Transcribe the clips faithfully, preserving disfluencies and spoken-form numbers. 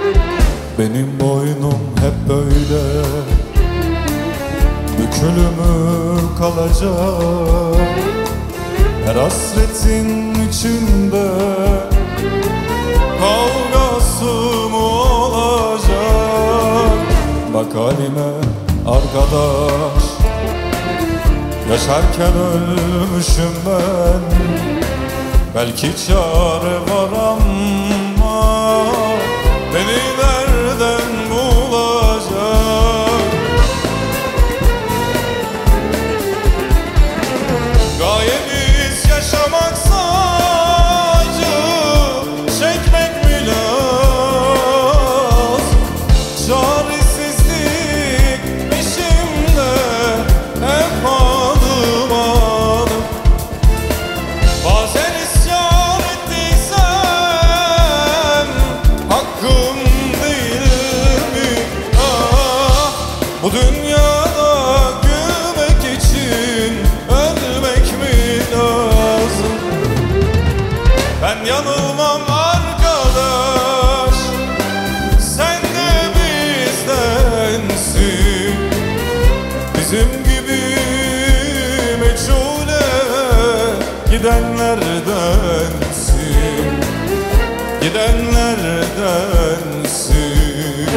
Benim boynum hep böyle bükülümü kalacak. Her hasretin içinde kavgası mı olacak? Bak halime arkadaş, yaşarken ölmüşüm ben. Belki çare var ama beni nereden bulacak? Gayemiz yaşamaksa acı çekmek mi lazım? Çaresizlik peşimde hep adım adım. Bazen isyan ettiysem hakkım değil mi? Ah, bu dünyada gülmek için ölmek mi lazım? Ben yanılmam arkadaş, sen de bizdensin. Bizim gibi meçhule gidenlerdensin, gidenlerdensin.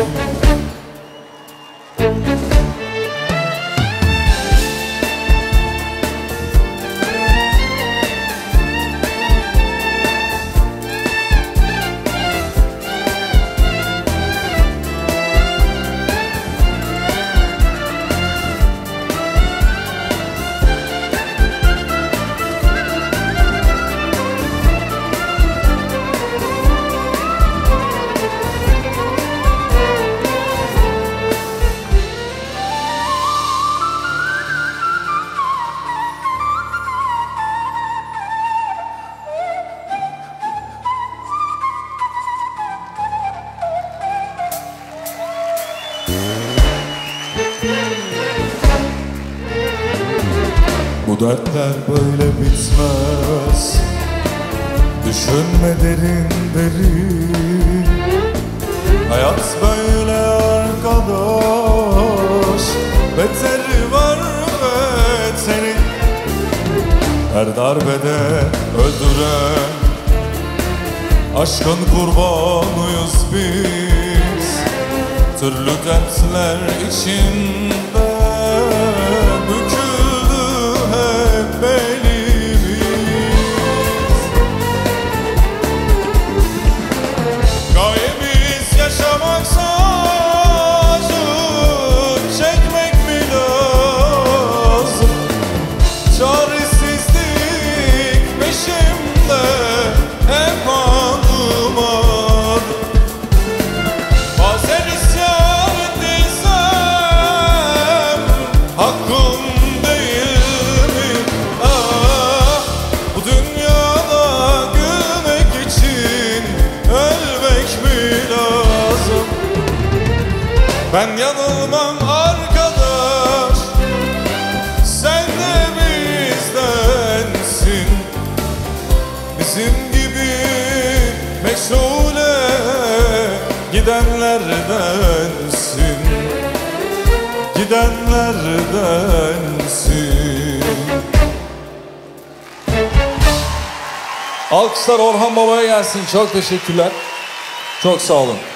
Bu dertler böyle bitmez, düşünme derin derin. Hayat böyle arkadaş, beteri var beteri. Her darbede öldüren aşkın kurbanıyız biz. Türlü dertler içinde büküldü hep belimiz. Gayemiz yaşamaksa acı çekmek mi lazım? Çaresizlik peşimde hep adım adım. Bazen isyan ettiysem hakkım değil mi? Ah, bu dünyada gülmek için ölmek mi lazım? Ben yanılmam arkadaş, sen de bizdensin. Bizim gibi meşhule gidenlerdensin, gidenlerdensin. Alkışlar Orhan Baba'ya gelsin. Çok teşekkürler. Çok sağ olun.